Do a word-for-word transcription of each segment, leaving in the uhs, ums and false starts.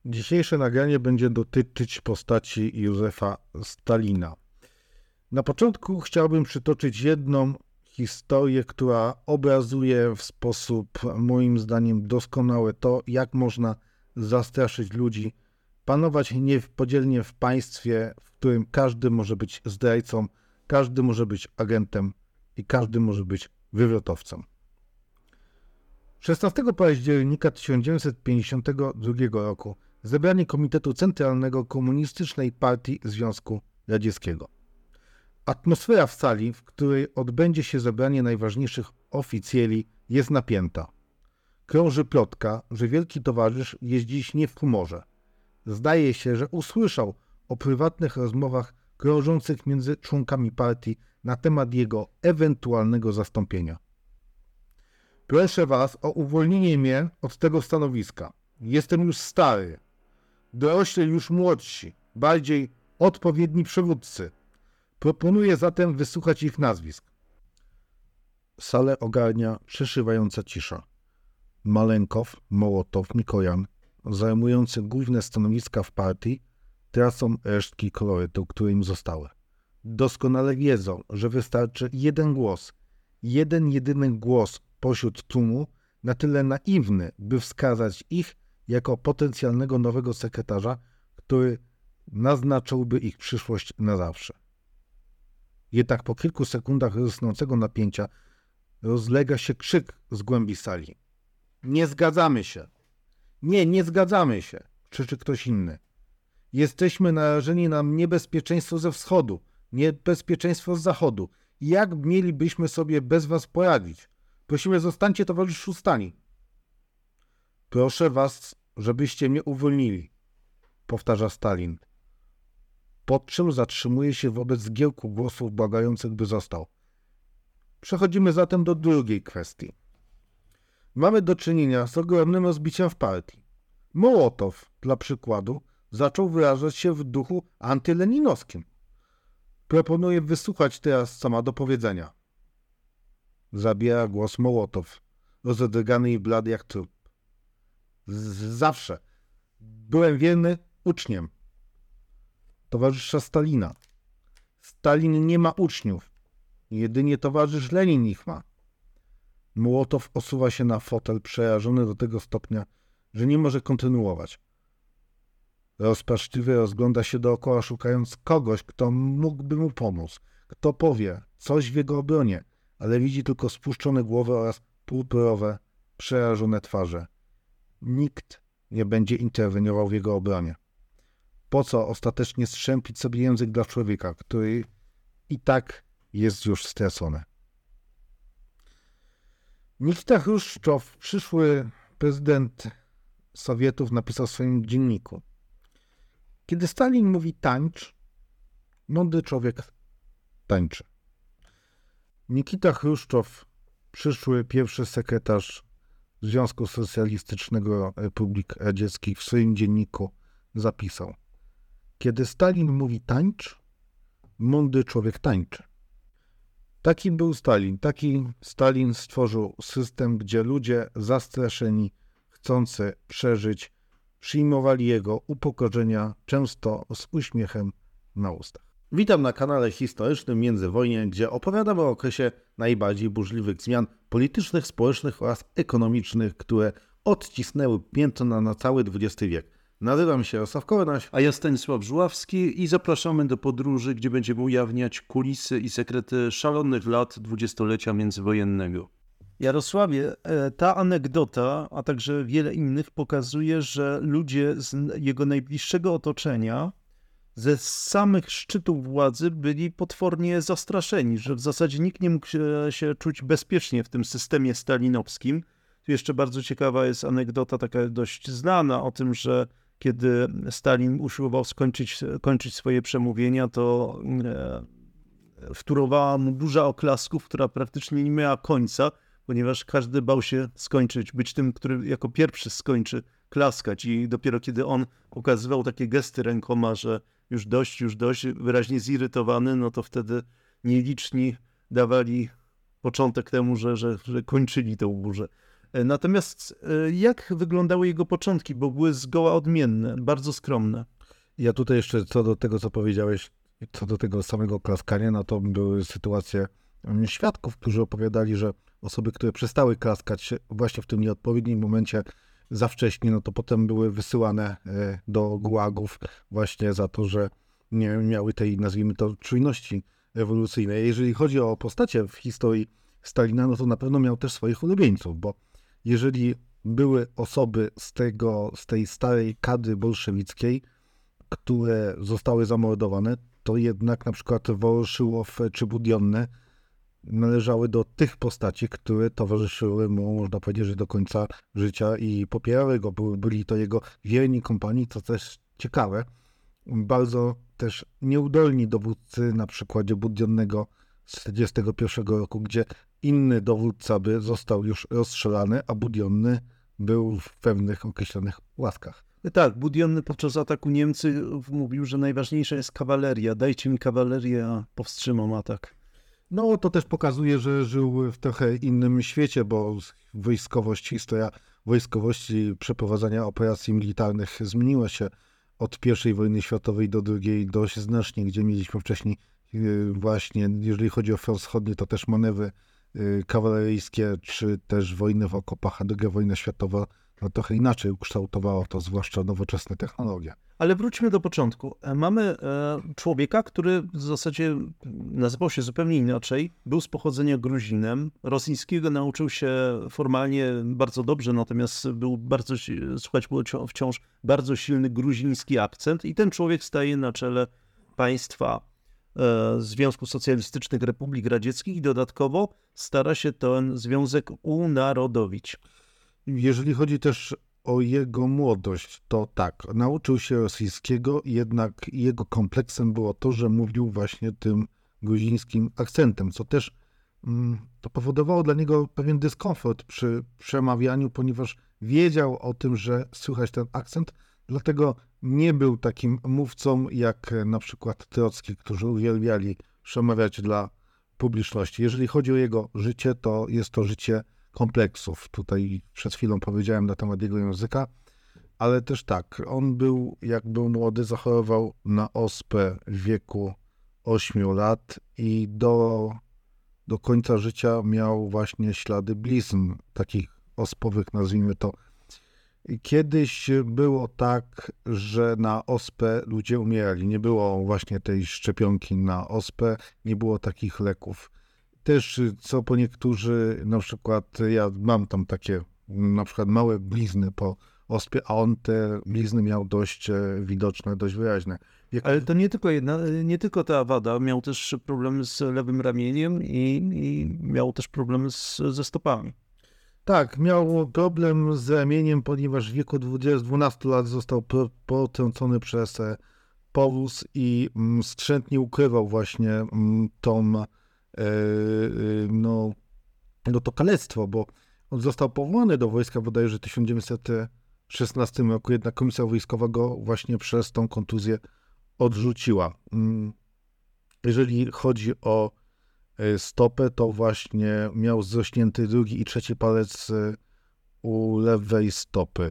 Dzisiejsze nagranie będzie dotyczyć postaci Józefa Stalina. Na początku chciałbym przytoczyć jedną historię, która obrazuje w sposób moim zdaniem doskonały to, jak można zastraszyć ludzi, panować niepodzielnie w państwie, w którym każdy może być zdrajcą, każdy może być agentem i każdy może być wywrotowcem. szesnastego października tysiąc dziewięćset pięćdziesiątego drugiego roku zebranie Komitetu Centralnego Komunistycznej Partii Związku Radzieckiego. Atmosfera w sali, w której odbędzie się zebranie najważniejszych oficjeli, jest napięta. Krąży plotka, że wielki towarzysz jest dziś nie w humorze. Zdaje się, że usłyszał o prywatnych rozmowach krążących między członkami partii na temat jego ewentualnego zastąpienia. Proszę was o uwolnienie mnie od tego stanowiska. Jestem już stary. Dorośli już młodsi, bardziej odpowiedni przywódcy. Proponuję zatem wysłuchać ich nazwisk. Salę ogarnia przeszywająca cisza. Malenkow, Mołotow, Mikojan, zajmujący główne stanowiska w partii, tracą resztki kolorytu, które im zostały. Doskonale wiedzą, że wystarczy jeden głos, jeden jedyny głos pośród tłumu, na tyle naiwny, by wskazać ich jako potencjalnego nowego sekretarza, który naznaczyłby ich przyszłość na zawsze. Jednak po kilku sekundach rosnącego napięcia rozlega się krzyk z głębi sali. Nie zgadzamy się. Nie, nie zgadzamy się, krzyczy ktoś inny. Jesteśmy narażeni na niebezpieczeństwo ze wschodu, niebezpieczeństwo z zachodu. Jak mielibyśmy sobie bez was poradzić? Prosimy, zostańcie towarzyszu Stalin. Proszę was, żebyście mnie uwolnili, powtarza Stalin. Po czym zatrzymuje się wobec zgiełku głosów błagających, by został. Przechodzimy zatem do drugiej kwestii. Mamy do czynienia z ogromnym rozbiciem w partii. Mołotow, dla przykładu, zaczął wyrażać się w duchu antyleninowskim. Proponuję wysłuchać teraz, co ma do powiedzenia. Zabiera głos Mołotow, rozedrgany i blady jak trup. Zawsze byłem wierny uczniem towarzysza Stalina. Stalin nie ma uczniów. Jedynie towarzysz Lenin ich ma. Mołotow osuwa się na fotel, przerażony do tego stopnia, że nie może kontynuować. Rozpaczliwie rozgląda się dookoła, szukając kogoś, kto mógłby mu pomóc, kto powie coś w jego obronie, ale widzi tylko spuszczone głowy oraz purpurowe, przerażone twarze. Nikt nie będzie interweniował w jego obronie. Po co ostatecznie strzępić sobie język dla człowieka, który i tak jest już stracony? Nikita Chruszczow, przyszły prezydent Sowietów, napisał w swoim dzienniku: kiedy Stalin mówi tańcz, mądry człowiek tańczy. Nikita Chruszczow, przyszły pierwszy sekretarz Związku Socjalistycznego Republik Radzieckich, w swoim dzienniku zapisał: kiedy Stalin mówi tańcz, mądry człowiek tańczy. Taki był Stalin. Taki Stalin stworzył system, gdzie ludzie zastraszeni, chcący przeżyć, przyjmowali jego upokorzenia, często z uśmiechem na ustach. Witam na kanale historycznym Międzywojnie, gdzie opowiadam o okresie najbardziej burzliwych zmian politycznych, społecznych oraz ekonomicznych, które odcisnęły piętno na cały dwudziesty wiek. Nazywam się Jarosław Kołnaś, a ja Stanisław Żuławski i zapraszamy do podróży, gdzie będziemy ujawniać kulisy i sekrety szalonych lat dwudziestolecia międzywojennego. Jarosławie, ta anegdota, a także wiele innych pokazuje, że ludzie z jego najbliższego otoczenia ze samych szczytów władzy byli potwornie zastraszeni, że w zasadzie nikt nie mógł się, się czuć bezpiecznie w tym systemie stalinowskim. Tu jeszcze bardzo ciekawa jest anegdota, taka dość znana, o tym, że kiedy Stalin usiłował skończyć kończyć swoje przemówienia, to e, wtórowała mu burza oklasków, która praktycznie nie miała końca, ponieważ każdy bał się skończyć, być tym, który jako pierwszy skończy klaskać, i dopiero kiedy on pokazywał takie gesty rękoma, że już dość, już dość, wyraźnie zirytowany, no to wtedy nieliczni dawali początek temu, że, że, że kończyli tę burzę. Natomiast jak wyglądały jego początki, bo były zgoła odmienne, bardzo skromne. Ja tutaj jeszcze co do tego, co powiedziałeś, co do tego samego klaskania, no to były sytuacje świadków, którzy opowiadali, że osoby, które przestały klaskać właśnie w tym nieodpowiednim momencie za wcześnie, no to potem były wysyłane do gułagów właśnie za to, że nie miały tej, nazwijmy to, czujności rewolucyjnej. Jeżeli chodzi o postacie w historii Stalina, no to na pewno miał też swoich ulubieńców, bo jeżeli były osoby z tego, z tej starej kadry bolszewickiej, które zostały zamordowane, to jednak na przykład Woroszyłow czy Budionny należały do tych postaci, które towarzyszyły mu, można powiedzieć, że do końca życia i popierały go. Byli to jego wierni kompanii, co też ciekawe. Bardzo też nieudolni dowódcy, na przykładzie Budionnego z tysiąc dziewięćset czterdziestego pierwszego roku, gdzie inny dowódca by został już rozstrzelany, a Budionny był w pewnych określonych łaskach. Tak, Budionny podczas ataku Niemcy mówił, że najważniejsza jest kawaleria. Dajcie mi kawalerię, a powstrzymam atak. No to też pokazuje, że żył w trochę innym świecie, bo wojskowość, historia wojskowości, przeprowadzania operacji militarnych zmieniła się od pierwszej wojny światowej do drugiej dość znacznie, gdzie mieliśmy wcześniej właśnie, jeżeli chodzi o front wschodni, to też manewry kawaleryjskie, czy też wojny w okopach, a druga wojna światowa no trochę inaczej ukształtowało to, zwłaszcza nowoczesne technologie. Ale wróćmy do początku. Mamy człowieka, który w zasadzie nazywał się zupełnie inaczej. Był z pochodzenia Gruzinem. Rosyjskiego nauczył się formalnie bardzo dobrze, natomiast był bardzo, słuchać było wciąż bardzo silny gruziński akcent i ten człowiek staje na czele państwa Związku Socjalistycznych Republik Radzieckich i dodatkowo stara się ten związek unarodowić. Jeżeli chodzi też o jego młodość, to tak, nauczył się rosyjskiego, jednak jego kompleksem było to, że mówił właśnie tym gruzińskim akcentem, co też mm, to powodowało dla niego pewien dyskomfort przy przemawianiu, ponieważ wiedział o tym, że słychać ten akcent, dlatego nie był takim mówcą jak na przykład Trocki, którzy uwielbiali przemawiać dla publiczności. Jeżeli chodzi o jego życie, to jest to życie kompleksów. Tutaj przed chwilą powiedziałem na temat jego języka, ale też tak, on był, jak był młody, zachorował na ospę w wieku ośmiu lat i do, do końca życia miał właśnie ślady blizn, takich ospowych, nazwijmy to. Kiedyś było tak, że na ospę ludzie umierali. Nie było właśnie tej szczepionki na ospę, nie było takich leków. Też co po niektórzy, na przykład ja mam tam takie na przykład małe blizny po ospie, a on te blizny miał dość widoczne, dość wyraźne. Jak... Ale to nie tylko jedna, nie tylko ta wada, miał też problemy z lewym ramieniem i, i miał też problemy z, ze stopami. Tak, miał problem z ramieniem, ponieważ w wieku dwunastu lat został potrącony przez powóz i skrzętnie ukrywał właśnie tą no, no to kalectwo, bo on został powołany do wojska bodajże w tysiąc dziewięćset szesnastym roku, jednak komisja wojskowa go właśnie przez tą kontuzję odrzuciła. Jeżeli chodzi o stopę, to właśnie miał zrośnięty drugi i trzeci palec u lewej stopy.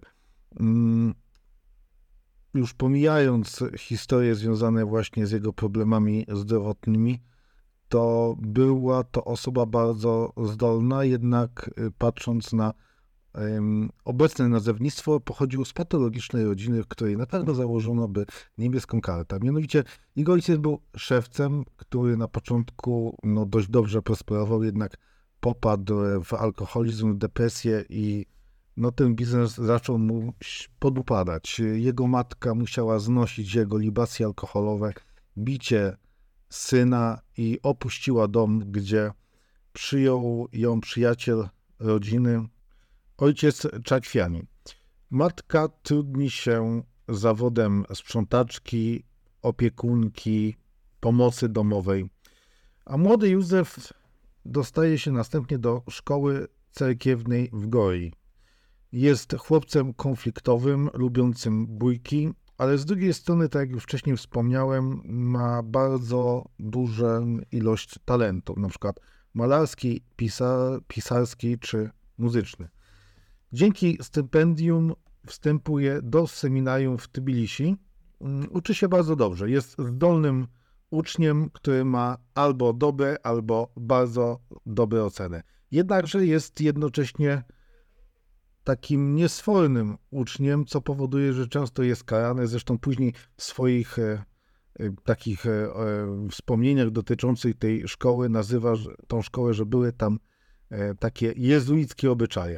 Już pomijając historie związane właśnie z jego problemami zdrowotnymi, to była to osoba bardzo zdolna, jednak patrząc na um, obecne nazewnictwo, pochodził z patologicznej rodziny, w której na pewno założono by niebieską kartę. Mianowicie jego ojciec był szewcem, który na początku no, dość dobrze prosperował, jednak popadł w alkoholizm, depresję i no, ten biznes zaczął mu podupadać. Jego matka musiała znosić jego libacje alkoholowe, bicie syna i opuściła dom, gdzie przyjął ją przyjaciel rodziny, ojciec Czakwianin. Matka trudni się zawodem sprzątaczki, opiekunki, pomocy domowej, a młody Józef dostaje się następnie do szkoły cerkiewnej w Goi. Jest chłopcem konfliktowym, lubiącym bójki, ale z drugiej strony, tak jak już wcześniej wspomniałem, ma bardzo dużą ilość talentu, na przykład malarski, pisar, pisarski czy muzyczny. Dzięki stypendium wstępuje do seminarium w Tbilisi. Uczy się bardzo dobrze. Jest zdolnym uczniem, który ma albo dobre, albo bardzo dobre oceny. Jednakże jest jednocześnie takim niesfornym uczniem, co powoduje, że często jest karany. Zresztą później w swoich e, e, takich e, e, wspomnieniach dotyczących tej szkoły nazywa że, tą szkołę, że były tam e, takie jezuickie obyczaje.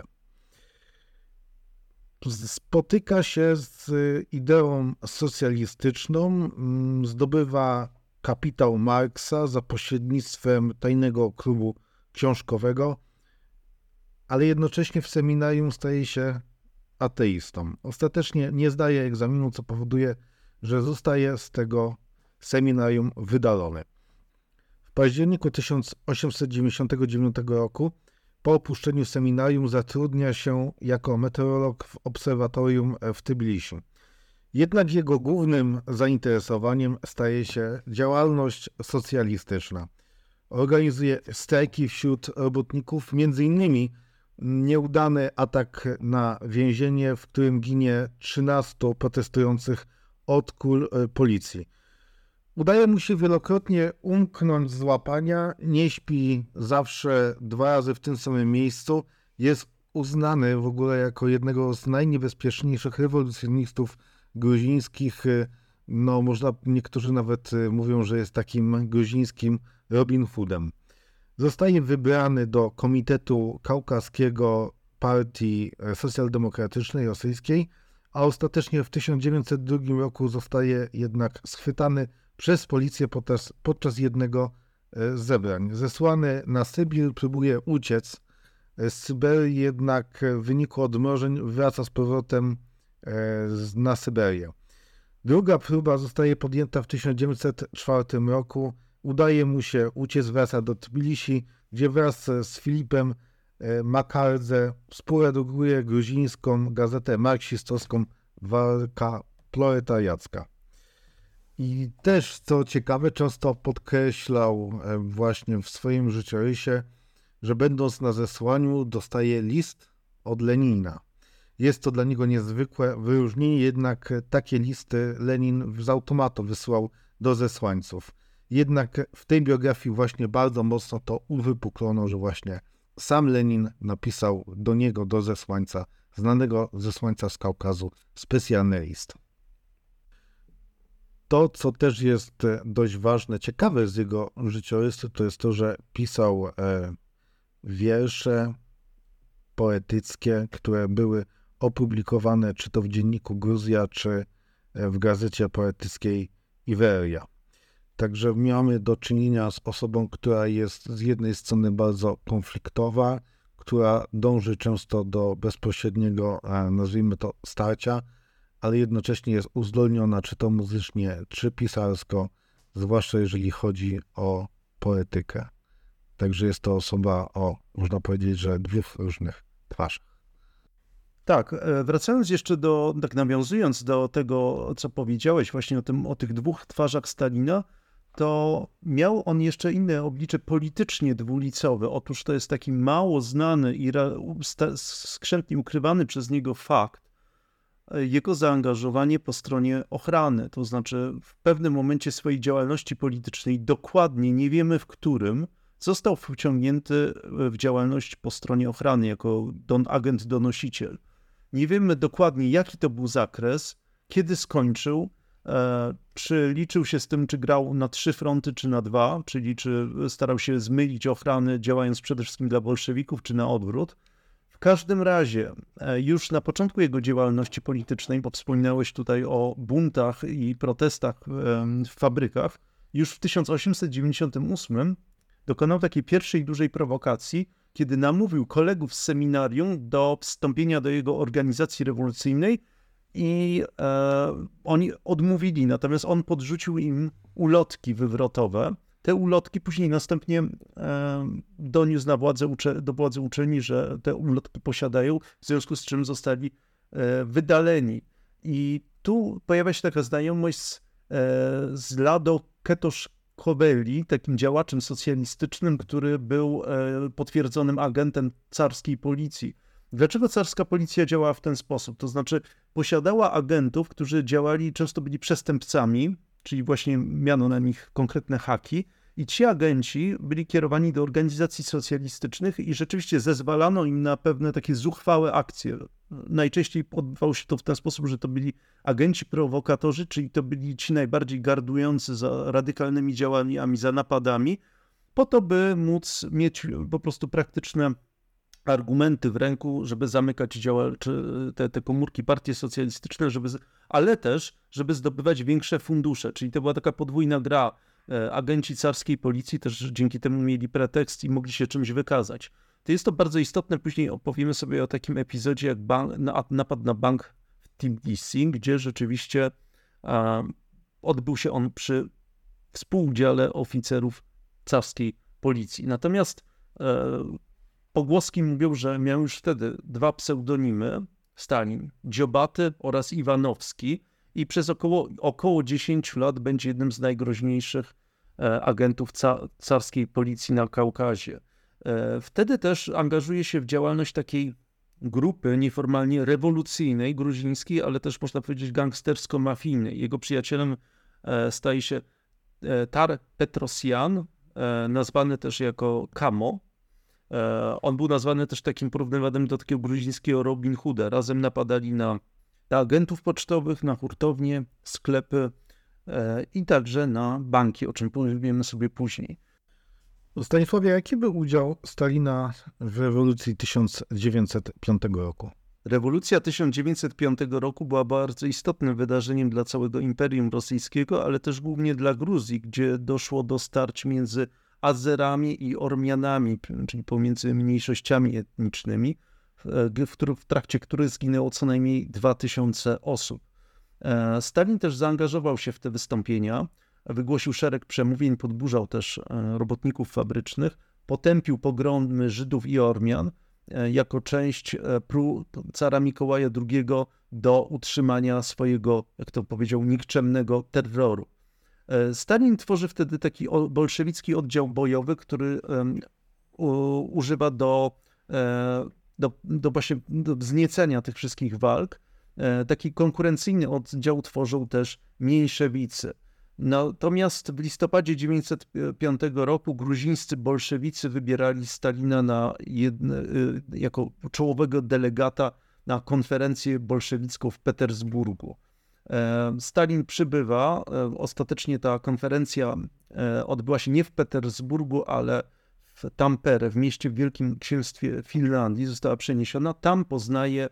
Spotyka się z ideą socjalistyczną, zdobywa kapitał Marksa za pośrednictwem tajnego klubu książkowego, ale jednocześnie w seminarium staje się ateistą. Ostatecznie nie zdaje egzaminu, co powoduje, że zostaje z tego seminarium wydalony. W październiku tysiąc osiemset dziewięćdziesiątego dziewiątego roku po opuszczeniu seminarium zatrudnia się jako meteorolog w obserwatorium w Tbilisi. Jednak jego głównym zainteresowaniem staje się działalność socjalistyczna. Organizuje strajki wśród robotników, między innymi nieudany atak na więzienie, w którym ginie trzynastu protestujących od kul policji. Udaje mu się wielokrotnie umknąć z łapania, nie śpi zawsze dwa razy w tym samym miejscu. Jest uznany w ogóle jako jednego z najniebezpieczniejszych rewolucjonistów gruzińskich. No, można, niektórzy nawet mówią, że jest takim gruzińskim Robin Hoodem. Zostaje wybrany do Komitetu Kaukaskiego Partii Socjaldemokratycznej Rosyjskiej, a ostatecznie w tysiąc dziewięćset drugim roku zostaje jednak schwytany przez policję podczas, podczas jednego z zebrań. Zesłany na Sybir próbuje uciec z Syberii, jednak w wyniku odmrożeń wraca z powrotem na Syberię. Druga próba zostaje podjęta w tysiąc dziewięćset czwartym roku. Udaje mu się uciec, wraca do Tbilisi, gdzie wraz z Filipem Makardze współredaguje gruzińską gazetę marksistowską Walka Proletariacka. I też, co ciekawe, często podkreślał właśnie w swoim życiorysie, że będąc na zesłaniu dostaje list od Lenina. Jest to dla niego niezwykłe wyróżnienie, jednak takie listy Lenin z automatu wysłał do zesłańców. Jednak w tej biografii właśnie bardzo mocno to uwypuklono, że właśnie sam Lenin napisał do niego, do zesłańca, znanego zesłańca z Kaukazu, specjalny list. To, co też jest dość ważne, ciekawe z jego życiorysu, to jest to, że pisał e, wiersze poetyckie, które były opublikowane czy to w dzienniku Gruzja, czy w gazecie poetyckiej Iweria. Także mamy do czynienia z osobą, która jest z jednej strony bardzo konfliktowa, która dąży często do bezpośredniego, nazwijmy to, starcia, ale jednocześnie jest uzdolniona czy to muzycznie, czy pisarsko, zwłaszcza jeżeli chodzi o poetykę. Także jest to osoba o, można powiedzieć, że dwóch różnych twarzach. Tak, wracając jeszcze do, tak nawiązując do tego, co powiedziałeś właśnie o, tym, o tych dwóch twarzach Stalina, to miał on jeszcze inne oblicze politycznie dwulicowe. Otóż to jest taki mało znany i skrzętnie ukrywany przez niego fakt, jego zaangażowanie po stronie ochrany. To znaczy w pewnym momencie swojej działalności politycznej, dokładnie nie wiemy w którym, został wciągnięty w działalność po stronie ochrany jako don, agent donosiciel. Nie wiemy dokładnie, jaki to był zakres, kiedy skończył, e, czy liczył się z tym, czy grał na trzy fronty, czy na dwa, czyli czy starał się zmylić ochrany, działając przede wszystkim dla bolszewików, czy na odwrót. W każdym razie, e, już na początku jego działalności politycznej, bo wspominałeś tutaj o buntach i protestach e, w fabrykach, już w tysiąc osiemset dziewięćdziesiątym ósmym dokonał takiej pierwszej dużej prowokacji, kiedy namówił kolegów z seminarium do wstąpienia do jego organizacji rewolucyjnej i e, oni odmówili, natomiast on podrzucił im ulotki wywrotowe. Te ulotki później następnie e, doniósł na władzę ucze- do władzy uczelni, że te ulotki posiadają, w związku z czym zostali e, wydaleni. I tu pojawia się taka znajomość z, e, z Lado Ketosz-Koweli, takim działaczem socjalistycznym, który był e, potwierdzonym agentem carskiej policji. Dlaczego carska policja działała w ten sposób? To znaczy posiadała agentów, którzy działali, często byli przestępcami, czyli właśnie miano na nich konkretne haki i ci agenci byli kierowani do organizacji socjalistycznych i rzeczywiście zezwalano im na pewne takie zuchwałe akcje. Najczęściej odbywało się to w ten sposób, że to byli agenci prowokatorzy, czyli to byli ci najbardziej gardujący za radykalnymi działaniami, za napadami, po to, by móc mieć po prostu praktyczne argumenty w ręku, żeby zamykać działaczy, te, te komórki, partie socjalistyczne, żeby, ale też, żeby zdobywać większe fundusze. Czyli to była taka podwójna gra. Agenci carskiej policji też dzięki temu mieli pretekst i mogli się czymś wykazać. To jest to bardzo istotne. Później opowiemy sobie o takim epizodzie jak bank, napad na bank w Tbilisi, gdzie rzeczywiście a, odbył się on przy współudziale oficerów carskiej policji. Natomiast e, pogłoski mówią, że miał już wtedy dwa pseudonimy, Stalin, Dziobaty oraz Iwanowski i przez około, około dziesięć lat będzie jednym z najgroźniejszych e, agentów ca, carskiej policji na Kaukazie. E, wtedy też angażuje się w działalność takiej grupy nieformalnie rewolucyjnej, gruzińskiej, ale też można powiedzieć gangstersko-mafijnej. Jego przyjacielem e, staje się e, Tar Petrosyan, e, nazwany też jako Kamo. E, on był nazwany też takim porównywanym do takiego gruzińskiego Robin Hooda. Razem napadali na, na agentów pocztowych, na hurtownie, sklepy e, i także na banki, o czym powiemy sobie później. Stanisławie, jaki był udział Stalina w rewolucji tysiąc dziewięćset piątego roku? Rewolucja tysiąc dziewięćset piątego roku była bardzo istotnym wydarzeniem dla całego Imperium Rosyjskiego, ale też głównie dla Gruzji, gdzie doszło do starć między Azerami i Ormianami, czyli pomiędzy mniejszościami etnicznymi, w, których, w trakcie których zginęło co najmniej dwa tysiące osób. Stalin też zaangażował się w te wystąpienia, wygłosił szereg przemówień, podburzał też robotników fabrycznych, potępił pogromy Żydów i Ormian jako część prób cara Mikołaja drugiego do utrzymania swojego, jak to powiedział, nikczemnego terroru. Stalin tworzy wtedy taki bolszewicki oddział bojowy, który używa do, do, do właśnie do wzniecenia tych wszystkich walk. Taki konkurencyjny oddział tworzą też mniejszewicy. Natomiast w listopadzie tysiąc dziewięćset piątego roku gruzińscy bolszewicy wybierali Stalina na jedne, jako czołowego delegata na konferencję bolszewicką w Petersburgu. Stalin przybywa, ostatecznie ta konferencja odbyła się nie w Petersburgu, ale w Tampere, w mieście w Wielkim Księstwie Finlandii, została przeniesiona. Tam poznaje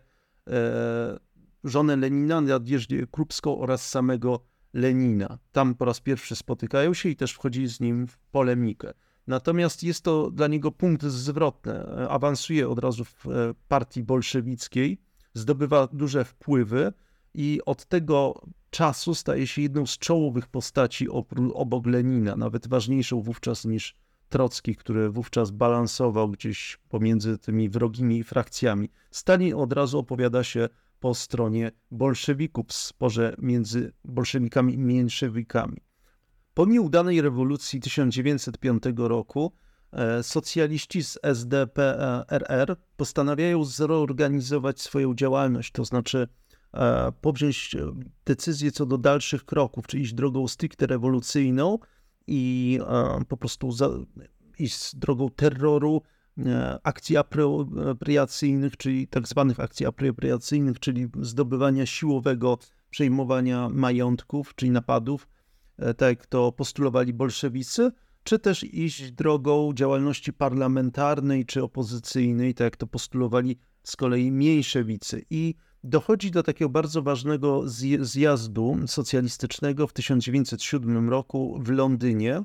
żonę Lenina, Nadjeżdę Krupską oraz samego Lenina. Tam po raz pierwszy spotykają się i też wchodzi z nim w polemikę. Natomiast jest to dla niego punkt zwrotny. Awansuje od razu w partii bolszewickiej, zdobywa duże wpływy i od tego czasu staje się jedną z czołowych postaci obok Lenina, nawet ważniejszą wówczas niż Trocki, który wówczas balansował gdzieś pomiędzy tymi wrogimi frakcjami. Stalin od razu opowiada się po stronie bolszewików w sporze między bolszewikami i mniejszewikami. Po nieudanej rewolucji tysiąc dziewięćset piątego roku e, socjaliści z S D P R R postanawiają zreorganizować swoją działalność, to znaczy e, powziąć decyzję co do dalszych kroków, czy iść drogą stricte rewolucyjną i e, po prostu za, iść drogą terroru, akcji apropriacyjnych, czyli tak zwanych akcji apropriacyjnych, czyli zdobywania siłowego, przejmowania majątków, czyli napadów, tak jak to postulowali bolszewicy, czy też iść drogą działalności parlamentarnej czy opozycyjnej, tak jak to postulowali z kolei mniejszewicy. I dochodzi do takiego bardzo ważnego zjazdu socjalistycznego w tysiąc dziewięćset siódmym roku w Londynie,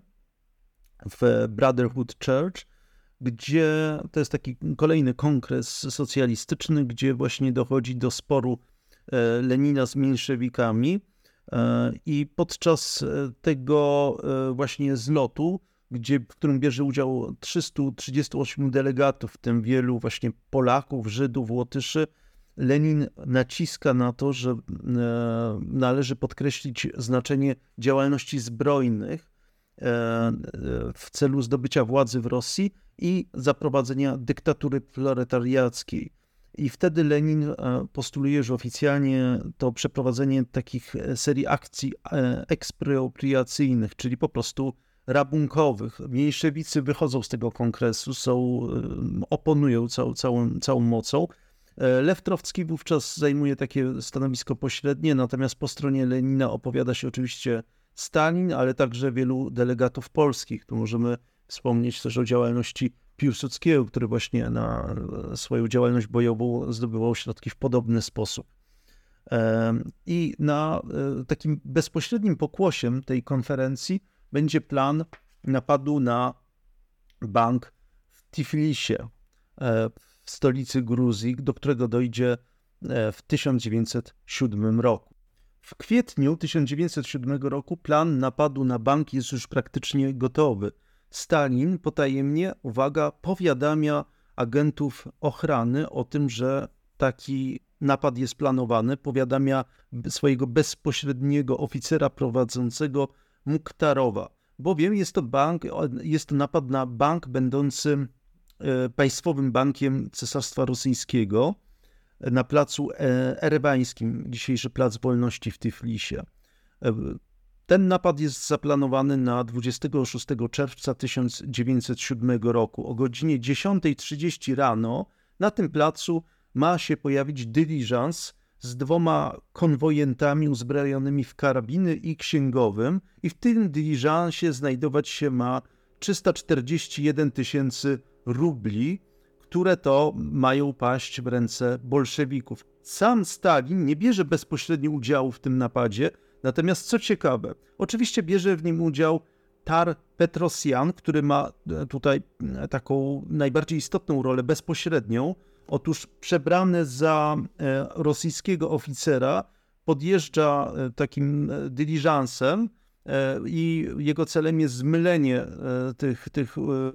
w Brotherhood Church, gdzie to jest taki kolejny kongres socjalistyczny, gdzie właśnie dochodzi do sporu Lenina z mniejszewikami i podczas tego właśnie zlotu, gdzie, w którym bierze udział trzystu trzydziestu ośmiu delegatów, w tym wielu właśnie Polaków, Żydów, Łotyszy, Lenin naciska na to, że należy podkreślić znaczenie działalności zbrojnych w celu zdobycia władzy w Rosji i zaprowadzenia dyktatury proletariackiej. I wtedy Lenin postuluje, że oficjalnie to przeprowadzenie takich serii akcji ekspropriacyjnych, czyli po prostu rabunkowych. Mniejszewicy wychodzą z tego kongresu, są, oponują całą, całą, całą mocą. Lew Trocki wówczas zajmuje takie stanowisko pośrednie, natomiast po stronie Lenina opowiada się oczywiście Stalin, ale także wielu delegatów polskich. Tu możemy wspomnieć też o działalności Piłsudskiego, który właśnie na swoją działalność bojową zdobywał środki w podobny sposób. I na takim bezpośrednim pokłosiem tej konferencji będzie plan napadu na bank w Tiflisie, w stolicy Gruzji, do którego dojdzie w tysiąc dziewięćset siódmym roku. W kwietniu tysiąc dziewięćset siódmego roku plan napadu na bank jest już praktycznie gotowy. Stalin potajemnie, uwaga, powiadamia agentów ochrany o tym, że taki napad jest planowany, powiadamia swojego bezpośredniego oficera prowadzącego Muktarowa, bowiem jest to bank, jest to napad na bank będący państwowym bankiem Cesarstwa Rosyjskiego na placu erewańskim, dzisiejszy Plac Wolności w Tiflisie. Ten napad jest zaplanowany na dwudziestego szóstego czerwca tysiąc dziewięćset siódmego roku. O godzinie dziesiątej trzydzieści rano na tym placu ma się pojawić dyliżans z dwoma konwojentami uzbrojonymi w karabiny i księgowym i w tym dyliżansie znajdować się ma trzysta czterdzieści jeden tysięcy rubli, które to mają paść w ręce bolszewików. Sam Stalin nie bierze bezpośrednio udziału w tym napadzie, natomiast co ciekawe, oczywiście bierze w nim udział Tar Petrosyan, który ma tutaj taką najbardziej istotną rolę bezpośrednią. Otóż przebrany za rosyjskiego oficera podjeżdża takim dyliżansem i jego celem jest zmylenie tych, tych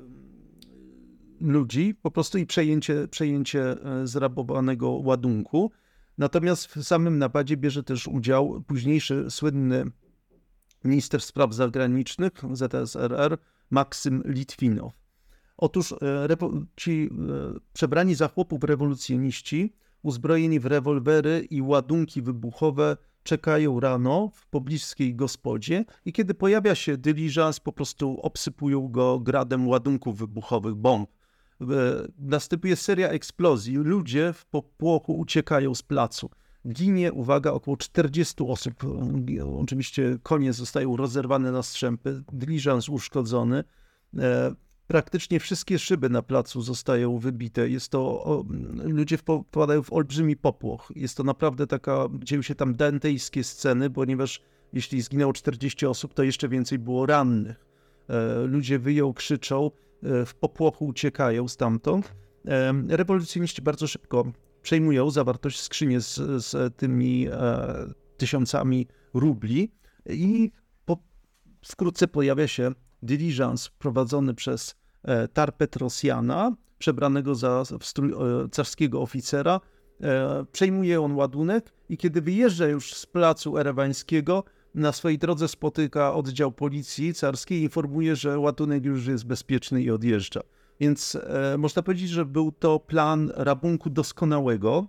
ludzi po prostu i przejęcie, przejęcie zrabowanego ładunku. Natomiast w samym napadzie bierze też udział późniejszy słynny minister spraw zagranicznych Z S R R Maksym Litwinow. Otóż ci przebrani za chłopów rewolucjoniści, uzbrojeni w rewolwery i ładunki wybuchowe, czekają rano w pobliskiej gospodzie i kiedy pojawia się dyliżans, po prostu obsypują go gradem ładunków wybuchowych, bomb. Następuje seria eksplozji, ludzie w popłochu uciekają z placu. Ginie, uwaga, około czterdziestu osób. Oczywiście konie zostają rozerwane na strzępy, dyliżans uszkodzony. Praktycznie wszystkie szyby na placu zostają wybite. Jest to, o, ludzie wpadają w olbrzymi popłoch. Jest to naprawdę taka, dzieją się tam dantejskie sceny, ponieważ jeśli zginęło czterdzieści osób, to jeszcze więcej było rannych. E, ludzie wyją, krzyczą, e, w popłochu uciekają stamtąd. E, rewolucjoniści bardzo szybko przejmują zawartość skrzyni z, z tymi e, tysiącami rubli i po, wkrótce pojawia się dyliżans prowadzony przez Tar Petrosyana, przebranego za strój carskiego oficera. Przejmuje on ładunek i kiedy wyjeżdża już z placu erewańskiego, na swojej drodze spotyka oddział policji carskiej i informuje, że ładunek już jest bezpieczny i odjeżdża. Więc e, można powiedzieć, że był to plan rabunku doskonałego.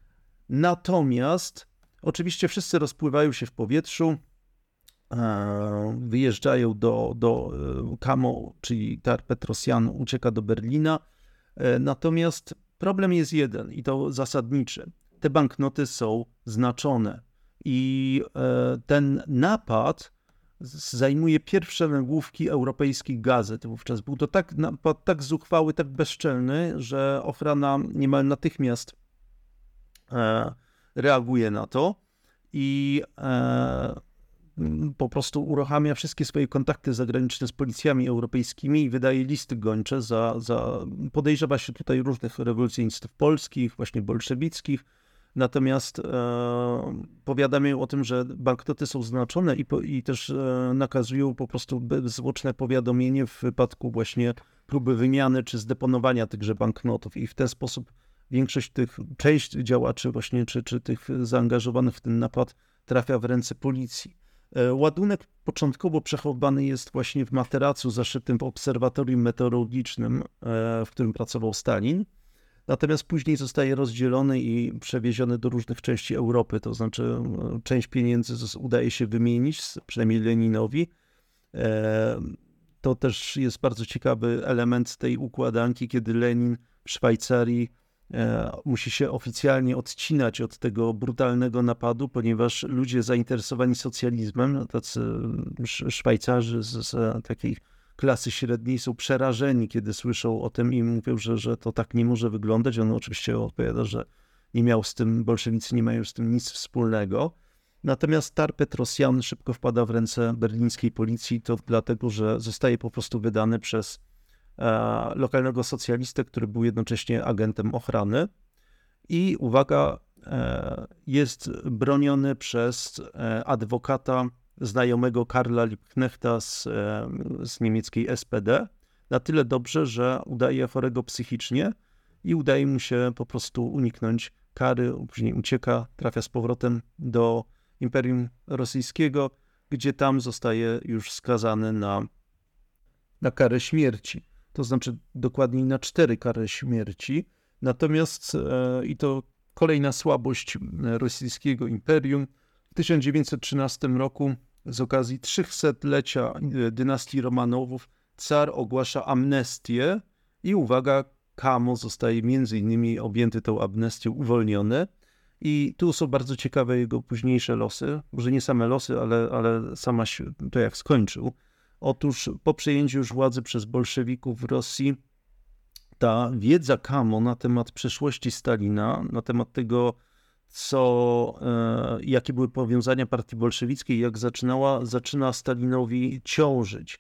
Natomiast oczywiście wszyscy rozpływają się w powietrzu, wyjeżdżają do, do Kamo, czyli Tar Petrosyan ucieka do Berlina. Natomiast problem jest jeden i to zasadniczy. Te banknoty są znaczone i ten napad zajmuje pierwsze nagłówki europejskich gazet. Wówczas był to tak napad, tak zuchwały, tak bezczelny, że ochrona niemal natychmiast reaguje na to i po prostu uruchamia wszystkie swoje kontakty zagraniczne z policjami europejskimi i wydaje listy gończe za, za podejrzewa się tutaj różnych rewolucjonistów polskich, właśnie bolszewickich, natomiast e, powiadamiają o tym, że banknoty są znaczone i, po, i też e, nakazują po prostu bezzwłoczne powiadomienie w wypadku właśnie próby wymiany czy zdeponowania tychże banknotów i w ten sposób większość tych, część działaczy właśnie, czy, czy tych zaangażowanych w ten napad trafia w ręce policji. Ładunek początkowo przechowany jest właśnie w materacu zaszytym w obserwatorium meteorologicznym, w którym pracował Stalin. Natomiast później zostaje rozdzielony i przewieziony do różnych części Europy, to znaczy część pieniędzy udaje się wymienić, przynajmniej Leninowi. To też jest bardzo ciekawy element tej układanki, kiedy Lenin w Szwajcarii musi się oficjalnie odcinać od tego brutalnego napadu, ponieważ ludzie zainteresowani socjalizmem, tacy Szwajcarzy z, z takiej klasy średniej są przerażeni, kiedy słyszą o tym i mówią, że, że to tak nie może wyglądać. On oczywiście odpowiada, że nie miał z tym, bolszewicy nie mają z tym nic wspólnego. Natomiast Tar Petrosjan szybko wpada w ręce berlińskiej policji, to dlatego, że zostaje po prostu wydany przez e, lokalnego socjalistę, który był jednocześnie agentem ochrany. I uwaga, e, jest broniony przez e, adwokata znajomego Karla Liebknechta z, e, z niemieckiej S P D. Na tyle dobrze, że udaje chorego psychicznie i udaje mu się po prostu uniknąć kary. Później ucieka, trafia z powrotem do Imperium Rosyjskiego, gdzie tam zostaje już skazany na, na karę śmierci. To znaczy dokładniej na cztery kary śmierci. Natomiast, e, i to kolejna słabość rosyjskiego imperium, w tysiąc dziewięćset trzynastym roku z okazji trzystulecia dynastii Romanowów car ogłasza amnestię i uwaga, Kamo zostaje między innymi objęty tą amnestią, uwolniony. I tu są bardzo ciekawe jego późniejsze losy, może nie same losy, ale, ale sama to jak skończył. Otóż po przejęciu już władzy przez bolszewików w Rosji ta wiedza Kamo na temat przeszłości Stalina, na temat tego, co, e, jakie były powiązania partii bolszewickiej, jak zaczynała, zaczyna Stalinowi ciążyć.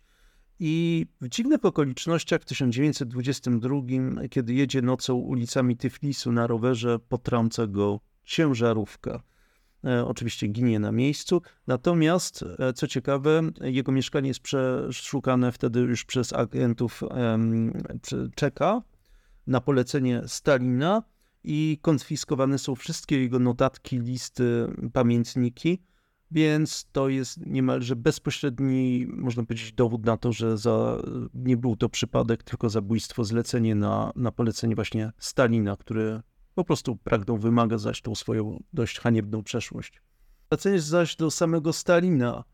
I w dziwnych okolicznościach w tysiąc dziewięćset dwudziestym drugim, kiedy jedzie nocą ulicami Tyflisu na rowerze, potrąca go ciężarówka. E, oczywiście ginie na miejscu. Natomiast, e, co ciekawe, jego mieszkanie jest przeszukane wtedy już przez agentów e, Czeka na polecenie Stalina i konfiskowane są wszystkie jego notatki, listy, pamiętniki, więc to jest niemalże bezpośredni, można powiedzieć, dowód na to, że za, nie był to przypadek, tylko zabójstwo, zlecenie na, na polecenie właśnie Stalina, który po prostu pragnął wymagać tą swoją dość haniebną przeszłość. Wracając zaś do samego Stalina,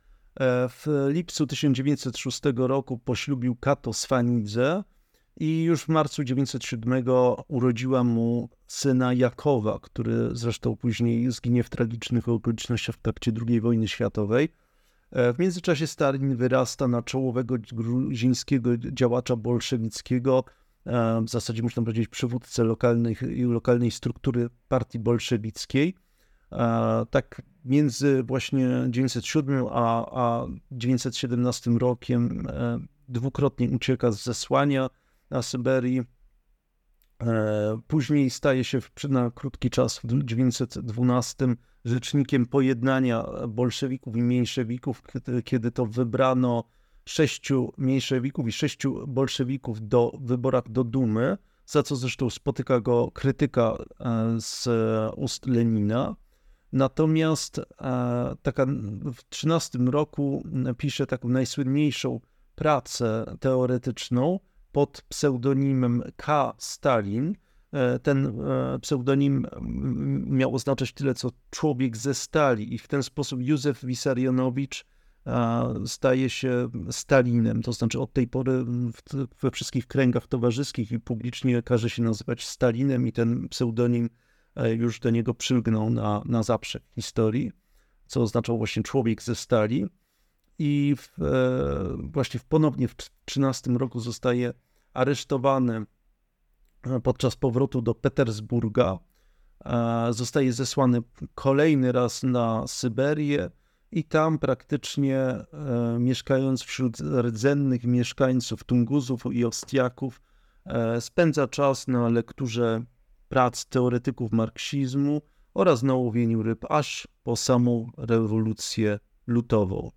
w lipcu tysiąc dziewięćset szóstego roku poślubił Kato Sfanidze i już w marcu tysiąc dziewięćset siódmego urodziła mu syna Jakowa, który zresztą później zginie w tragicznych okolicznościach w trakcie drugiej wojny światowej. W międzyczasie Stalin wyrasta na czołowego gruzińskiego działacza bolszewickiego, w zasadzie można powiedzieć przywódcę lokalnej, lokalnej struktury partii bolszewickiej. Tak między właśnie tysiąc dziewięćset siódmym a, a tysiąc dziewięćset siedemnastym rokiem dwukrotnie ucieka z zesłania na Syberii. Później staje się na krótki czas w tysiąc dziewięćset dwunastym rzecznikiem pojednania bolszewików i mniejszewików, kiedy to wybrano sześciu mniejszewików i sześciu bolszewików do wyborach do Dumy, za co zresztą spotyka go krytyka z ust Lenina. Natomiast taka w trzynastym roku pisze taką najsłynniejszą pracę teoretyczną pod pseudonimem K. Stalin. Ten pseudonim miał oznaczać tyle, co człowiek ze stali i w ten sposób Józef Wisarionowicz staje się Stalinem, to znaczy od tej pory we wszystkich kręgach towarzyskich i publicznie każe się nazywać Stalinem i ten pseudonim już do niego przylgnął na, na zawsze w historii, co oznaczał właśnie człowiek ze stali. I w, właśnie w, ponownie w trzynastym roku zostaje aresztowany podczas powrotu do Petersburga. Zostaje zesłany kolejny raz na Syberię i tam praktycznie mieszkając wśród rdzennych mieszkańców Tunguzów i Ostiaków spędza czas na lekturze prac teoretyków marksizmu oraz na łowieniu ryb aż po samą rewolucję lutową.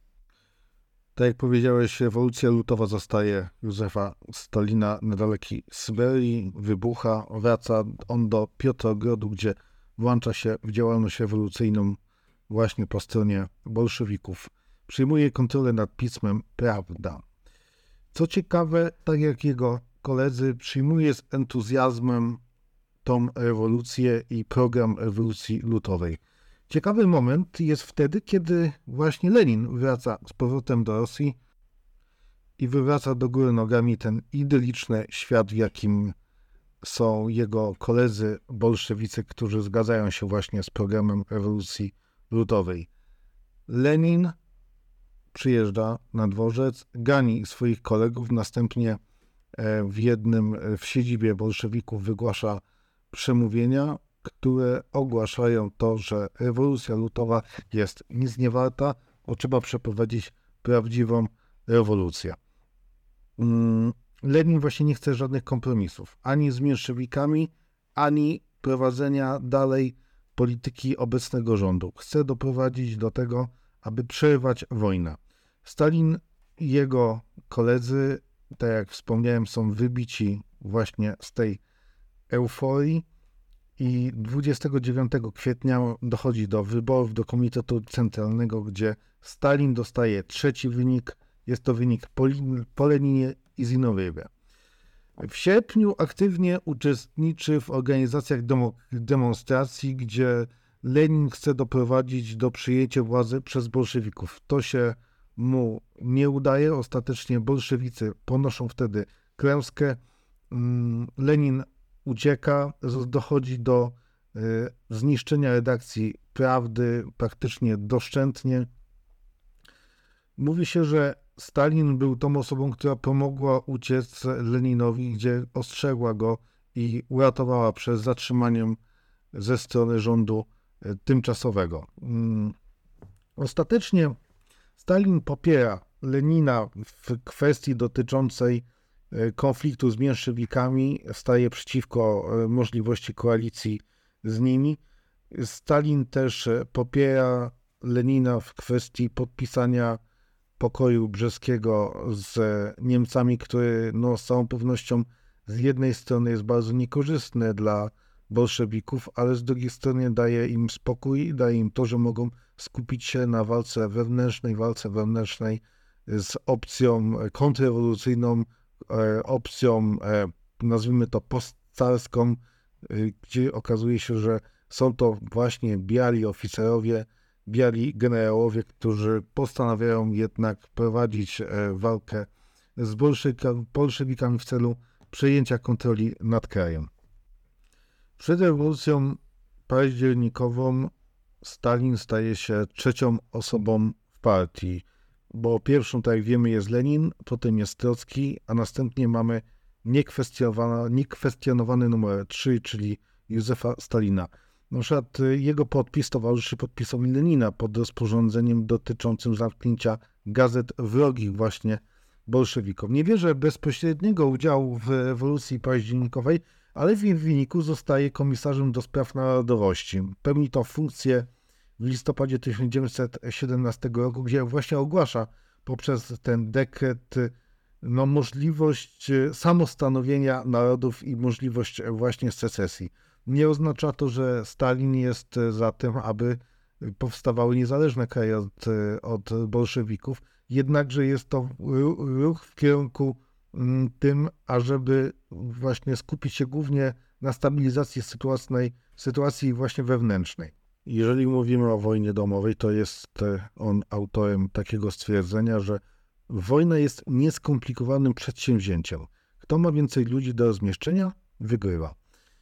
Tak jak powiedziałeś, rewolucja lutowa zostaje Józefa Stalina na dalekiej Syberii, wybucha, wraca on do Piotrogrodu, gdzie włącza się w działalność rewolucyjną właśnie po stronie bolszewików. Przyjmuje kontrolę nad pismem Prawda. Co ciekawe, tak jak jego koledzy, przyjmuje z entuzjazmem tą rewolucję i program rewolucji lutowej. Ciekawy moment jest wtedy, kiedy właśnie Lenin wraca z powrotem do Rosji i wywraca do góry nogami ten idyliczny świat, w jakim są jego koledzy bolszewicy, którzy zgadzają się właśnie z programem rewolucji lutowej. Lenin przyjeżdża na dworzec, gani swoich kolegów, następnie w jednym, w siedzibie bolszewików wygłasza przemówienia, które ogłaszają to, że rewolucja lutowa jest nic nie warta, bo trzeba przeprowadzić prawdziwą rewolucję. Lenin właśnie nie chce żadnych kompromisów, ani z menszewikami, ani prowadzenia dalej polityki obecnego rządu. Chce doprowadzić do tego, aby przerwać wojnę. Stalin i jego koledzy, tak jak wspomniałem, są wybici właśnie z tej euforii i dwudziestego dziewiątego kwietnia dochodzi do wyborów do Komitetu Centralnego, gdzie Stalin dostaje trzeci wynik. Jest to wynik po, po Leninie i Zinowiewie. W sierpniu aktywnie uczestniczy w organizacjach demo, demonstracji, gdzie Lenin chce doprowadzić do przyjęcia władzy przez bolszewików. To się mu nie udaje. Ostatecznie bolszewicy ponoszą wtedy klęskę. Lenin ucieka, dochodzi do zniszczenia redakcji Prawdy praktycznie doszczętnie. Mówi się, że Stalin był tą osobą, która pomogła uciec Leninowi, gdzie ostrzegła go i uratowała przed zatrzymaniem ze strony rządu tymczasowego. Ostatecznie Stalin popiera Lenina w kwestii dotyczącej konfliktu z menszewikami, staje przeciwko możliwości koalicji z nimi. Stalin też popiera Lenina w kwestii podpisania pokoju brzeskiego z Niemcami, który no, z całą pewnością z jednej strony jest bardzo niekorzystny dla bolszewików, ale z drugiej strony daje im spokój, daje im to, że mogą skupić się na walce wewnętrznej, walce wewnętrznej z opcją kontrrewolucyjną, opcją, nazwijmy to postcarską, gdzie okazuje się, że są to właśnie biali oficerowie, biali generałowie, którzy postanawiają jednak prowadzić walkę z bolszewikami w celu przejęcia kontroli nad krajem. Przed rewolucją październikową Stalin staje się trzecią osobą w partii, bo pierwszą, tak jak wiemy, jest Lenin, potem jest Trocki, a następnie mamy niekwestionowany numer trzy, czyli Józefa Stalina. Na przykład jego podpis towarzyszy podpisowi Lenina pod rozporządzeniem dotyczącym zamknięcia gazet wrogich właśnie bolszewikom. Nie bierze bezpośredniego udziału w rewolucji październikowej, ale w jej wyniku zostaje komisarzem do spraw narodowości. Pełni to funkcję w listopadzie tysiąc dziewięćset siedemnastego roku, gdzie właśnie ogłasza poprzez ten dekret no, możliwość samostanowienia narodów i możliwość właśnie secesji. Nie oznacza to, że Stalin jest za tym, aby powstawały niezależne kraje od, od bolszewików, jednakże jest to ruch w kierunku tym, ażeby właśnie skupić się głównie na stabilizacji sytuacji, sytuacji właśnie wewnętrznej. Jeżeli mówimy o wojnie domowej, to jest on autorem takiego stwierdzenia, że wojna jest nieskomplikowanym przedsięwzięciem. Kto ma więcej ludzi do rozmieszczenia, wygrywa.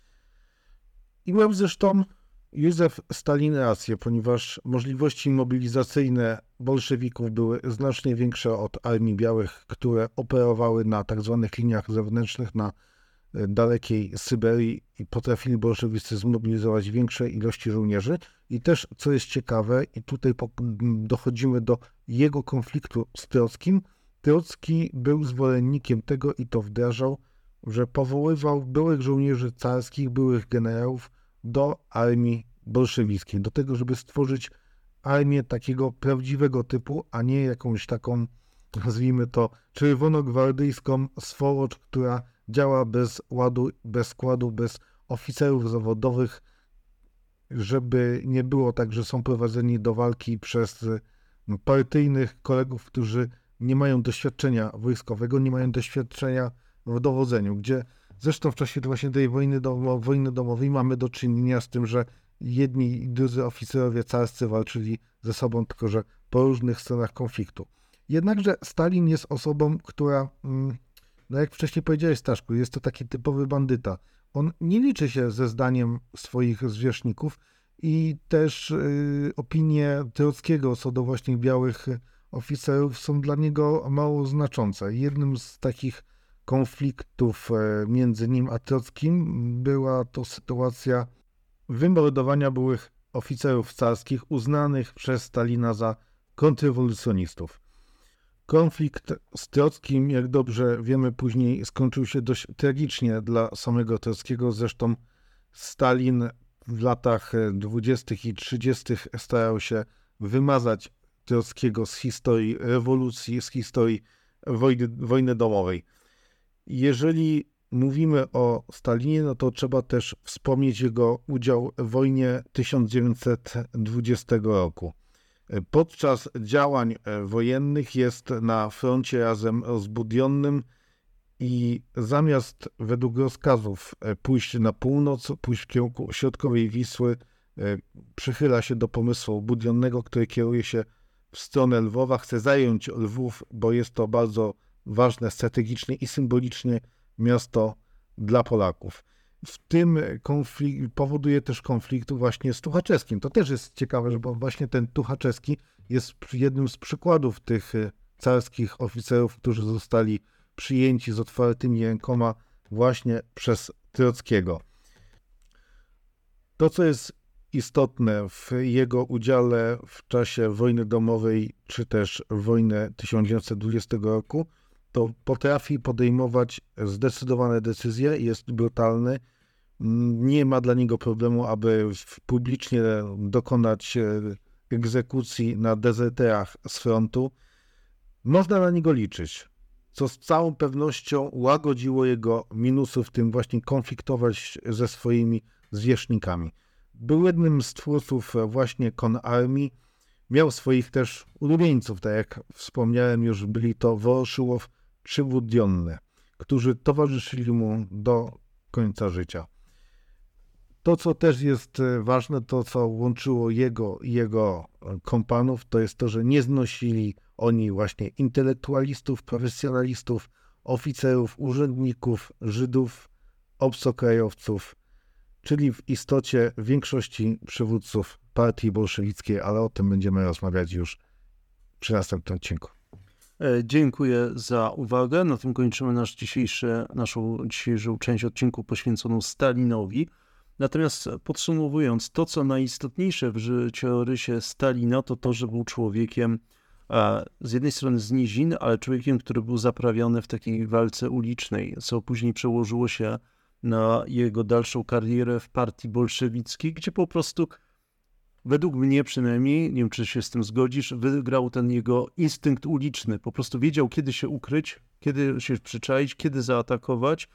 I miał zresztą Józef Stalin rację, ponieważ możliwości mobilizacyjne bolszewików były znacznie większe od Armii Białych, które operowały na tak zwanych liniach zewnętrznych na dalekiej Syberii i potrafili bolszewicy zmobilizować większe ilości żołnierzy. I też, co jest ciekawe, i tutaj dochodzimy do jego konfliktu z Trockim, Trocki był zwolennikiem tego i to wdrażał, że powoływał byłych żołnierzy carskich, byłych generałów do armii bolszewickiej, do tego, żeby stworzyć armię takiego prawdziwego typu, a nie jakąś taką, nazwijmy to, czerwonogwardyjską swolocz, która działa bez ładu, bez składu, bez oficerów zawodowych, żeby nie było tak, że są prowadzeni do walki przez partyjnych kolegów, którzy nie mają doświadczenia wojskowego, nie mają doświadczenia w dowodzeniu, gdzie Zresztą w czasie właśnie tej wojny, domo, wojny domowej mamy do czynienia z tym, że jedni i drudzy oficerowie carscy walczyli ze sobą, tylko że po różnych stronach konfliktu. Jednakże Stalin jest osobą, która, no jak wcześniej powiedziałeś, Staszku, jest to taki typowy bandyta. On nie liczy się ze zdaniem swoich zwierzchników i też y, opinie Trockiego co do właśnie białych oficerów są dla niego mało znaczące. Jednym z takich konfliktów między nim a Trockim była to sytuacja wymordowania byłych oficerów carskich uznanych przez Stalina za kontrrewolucjonistów. Konflikt z Trockim, jak dobrze wiemy później, skończył się dość tragicznie dla samego Trockiego. Zresztą Stalin w latach dwudziestych i trzydziestych starał się wymazać Trockiego z historii rewolucji, z historii wojny, wojny domowej. Jeżeli mówimy o Stalinie, no to trzeba też wspomnieć jego udział w wojnie tysiąc dziewięćset dwudziestego roku. Podczas działań wojennych jest na froncie razem z Budionnym i zamiast według rozkazów pójść na północ, pójść w kierunku środkowej Wisły, przychyla się do pomysłu Budionnego, który kieruje się w stronę Lwowa, chce zająć Lwów, bo jest to bardzo ważne strategicznie i symbolicznie miasto dla Polaków. W tym konflikt powoduje też konflikt właśnie z Tuchaczewskim. To też jest ciekawe, bo właśnie ten Tuchaczewski jest jednym z przykładów tych carskich oficerów, którzy zostali przyjęci z otwartymi rękoma właśnie przez Trockiego. To, co jest istotne w jego udziale w czasie wojny domowej, czy też wojny tysiąc dziewięćset dwudziestego roku, to potrafi podejmować zdecydowane decyzje, jest brutalny, nie ma dla niego problemu, aby publicznie dokonać egzekucji na dezerterach z frontu. Można na niego liczyć, co z całą pewnością łagodziło jego minusy, w tym właśnie konfliktować ze swoimi zwierzchnikami. Był jednym z twórców właśnie Konarmii, miał swoich też ulubieńców, tak jak wspomniałem już, byli to Woroszyłow czy Budionny, którzy towarzyszyli mu do końca życia. To, co też jest ważne, to co łączyło jego i jego kompanów, to jest to, że nie znosili oni właśnie intelektualistów, profesjonalistów, oficerów, urzędników, Żydów, obcokrajowców, czyli w istocie większości przywódców partii bolszewickiej, ale o tym będziemy rozmawiać już przy następnym odcinku. Dziękuję za uwagę. Na tym kończymy nasz dzisiejszy, naszą dzisiejszą część odcinku poświęconą Stalinowi. Natomiast podsumowując, to co najistotniejsze w życiorysie Stalina, to to, że był człowiekiem z jednej strony z nizin, ale człowiekiem, który był zaprawiony w takiej walce ulicznej, co później przełożyło się na jego dalszą karierę w partii bolszewickiej, gdzie po prostu, według mnie przynajmniej, nie wiem czy się z tym zgodzisz, wygrał ten jego instynkt uliczny. Po prostu wiedział, kiedy się ukryć, kiedy się przyczaić, kiedy zaatakować.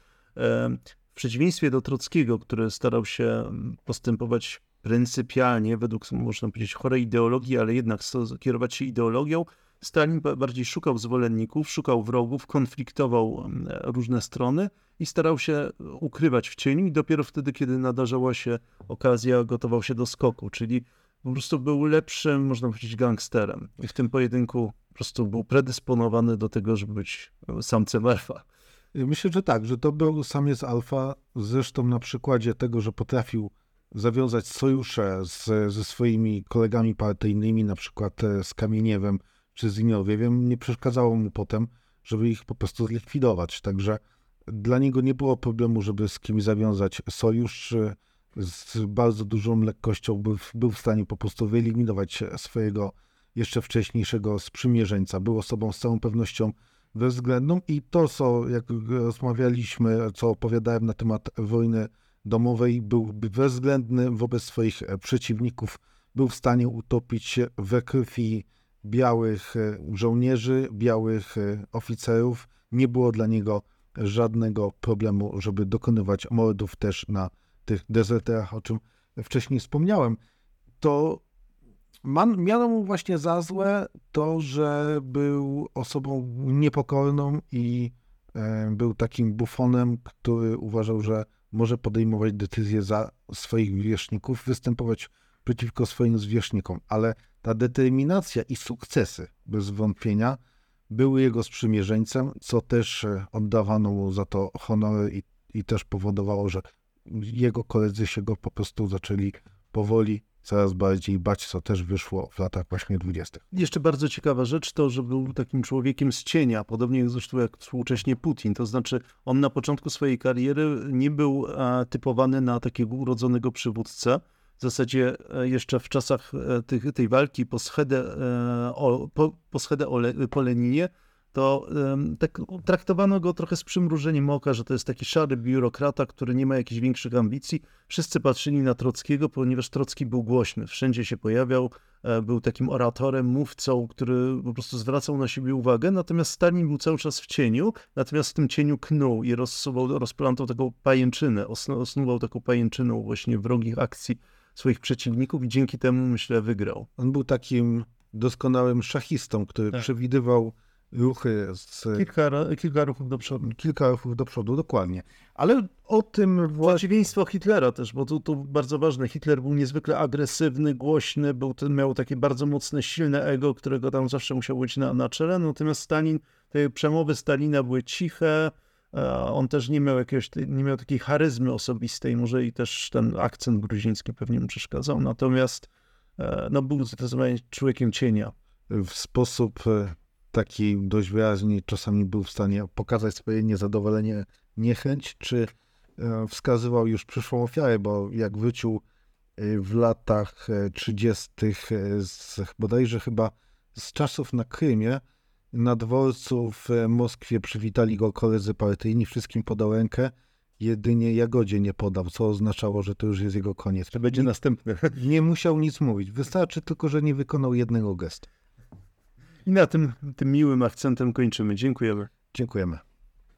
W przeciwieństwie do Trockiego, który starał się postępować pryncypialnie, według, można powiedzieć, chorej ideologii, ale jednak kierować się ideologią, Stalin bardziej szukał zwolenników, szukał wrogów, konfliktował różne strony i starał się ukrywać w cieniu i dopiero wtedy, kiedy nadarzała się okazja, gotował się do skoku, czyli po prostu był lepszym, można powiedzieć, gangsterem. I w tym pojedynku po prostu był predysponowany do tego, żeby być samcem alfa. Myślę, że tak, że to był samiec alfa, zresztą na przykładzie tego, że potrafił zawiązać sojusze z, ze swoimi kolegami partyjnymi, na przykład z Kamieniewem czy z Iniowiewem, nie przeszkadzało mu potem, żeby ich po prostu zlikwidować. Także dla niego nie było problemu, żeby z kimś zawiązać sojusz. Z bardzo dużą lekkością był, był w stanie po prostu wyeliminować swojego jeszcze wcześniejszego sprzymierzeńca. Był osobą z całą pewnością bezwzględną i to, co jak rozmawialiśmy, co opowiadałem na temat wojny domowej, był bezwzględny wobec swoich przeciwników, był w stanie utopić się we krwi białych żołnierzy, białych oficerów. Nie było dla niego żadnego problemu, żeby dokonywać mordów też na tych dezerterach, o czym wcześniej wspomniałem. To man, miano mu właśnie za złe to, że był osobą niepokorną i był takim bufonem, który uważał, że może podejmować decyzje za swoich zwierzchników, występować przeciwko swoim zwierzchnikom, ale ta determinacja i sukcesy, bez wątpienia, były jego sprzymierzeńcem, co też oddawano mu za to honory i, i też powodowało, że jego koledzy się go po prostu zaczęli powoli coraz bardziej bać, co też wyszło w latach właśnie dwudziestych. Jeszcze bardzo ciekawa rzecz to, że był takim człowiekiem z cienia, podobnie zresztą jak współcześnie Putin. To znaczy on na początku swojej kariery nie był e, typowany na takiego urodzonego przywódcę. W zasadzie e, jeszcze w czasach e, tych, tej walki po Schedę, e, o, po, po, Schedę ole, po Leninie, to um, tak traktowano go trochę z przymrużeniem oka, że to jest taki szary biurokrata, który nie ma jakichś większych ambicji. Wszyscy patrzyli na Trockiego, ponieważ Trocki był głośny, wszędzie się pojawiał, e, był takim oratorem, mówcą, który po prostu zwracał na siebie uwagę, natomiast Stalin był cały czas w cieniu, natomiast w tym cieniu knuł i rozsuwał, rozplątał taką pajęczynę, osnu, osnuwał taką pajęczyną właśnie wrogich akcji swoich przeciwników i dzięki temu, myślę, wygrał. On był takim doskonałym szachistą, który tak. przewidywał ruchy z... Kilka, kilka ruchów do przodu. Kilka ruchów do przodu, dokładnie. Ale o tym... Przeciwieństwo Hitlera też, bo to, to bardzo ważne. Hitler był niezwykle agresywny, głośny, był, miał takie bardzo mocne, silne ego, którego tam zawsze musiał być na, na czele, natomiast Stalin, te przemowy Stalina były ciche, on też nie miał jakiegoś, nie miał takiej charyzmy osobistej, może i też ten akcent gruziński pewnie mu przeszkadzał, natomiast no, był zdecydowanie człowiekiem cienia. W sposób taki dość wyraźnie czasami był w stanie pokazać swoje niezadowolenie, niechęć, czy wskazywał już przyszłą ofiarę, bo jak wrócił w latach trzydziestych z, bodajże chyba z czasów na Krymie, na dworcu w Moskwie przywitali go koledzy partyjni, wszystkim podał rękę, jedynie Jagodzie nie podał, co oznaczało, że to już jest jego koniec. To będzie nie, następny. Nie musiał nic mówić, wystarczy tylko, że nie wykonał jednego gestu. I na tym, tym miłym akcentem kończymy. Dziękujemy. Dziękujemy.